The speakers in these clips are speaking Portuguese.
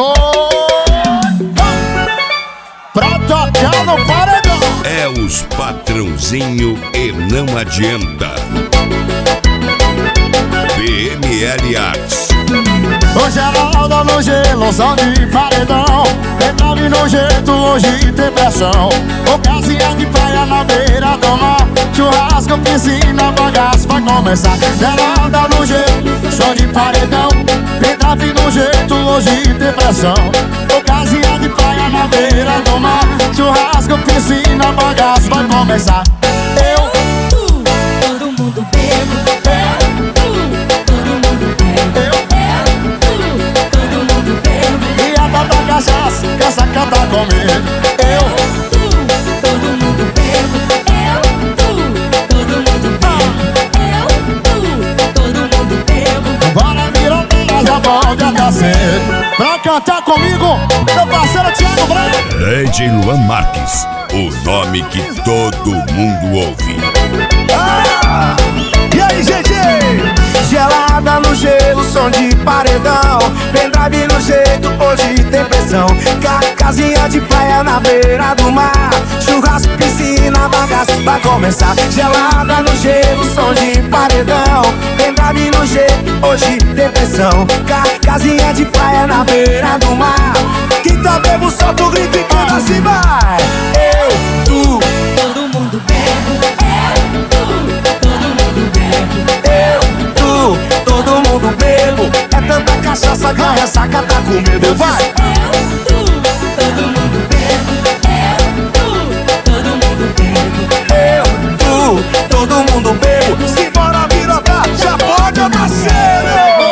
Pra tocar no paredão é os patrãozinho e não adianta. BML Arts. Hoje ela anda no gelo, som de paredão. Entrave no jeito, hoje tem pressão. Ocasião de praia na beira do mar. Churrasco, piscina, bagaço vai começar. Ela anda no gelo, som de paredão. Entrave no jeito, hoje tem pressão. Ocasião de praia na beira do mar. Churrasco, piscina, bagaço vai começar. Todo mundo bebo. Cachaça, essa canta comigo. Todo mundo bebo. Todo mundo bebo. Todo mundo bebo. Bora virar pra já pode até cedo. Pra cantar comigo, meu parceiro Thiago Branco. Lady Luan Marques, o nome que todo mundo ouve. E aí, gente? Gelada no gelo, som de paredão. Pendrive no jeito, hoje tem pressão. Casinha de praia na beira do mar. Churrasco, piscina, bagaço vai começar. Gelada no gelo, som de paredão. Pendrive no jeito, hoje tem pressão. Casinha de praia na beira do mar. Quem tá bebo, solta o grito e canta assim, vai. Todo mundo bebe. Todo mundo bebo. É tanta cachaça que a ressaca tá com medo. Vai! Todo mundo bebe. Todo mundo bebe. Todo mundo bebo. Simbora virotar, já pode nascer.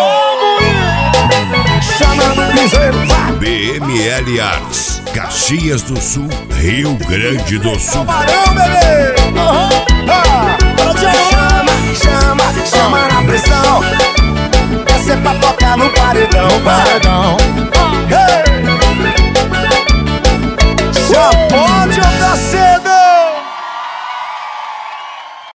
Chamando o piseiro, vai! BML Arts, Caxias do Sul, Rio Grande do Sul. Barão, bebê!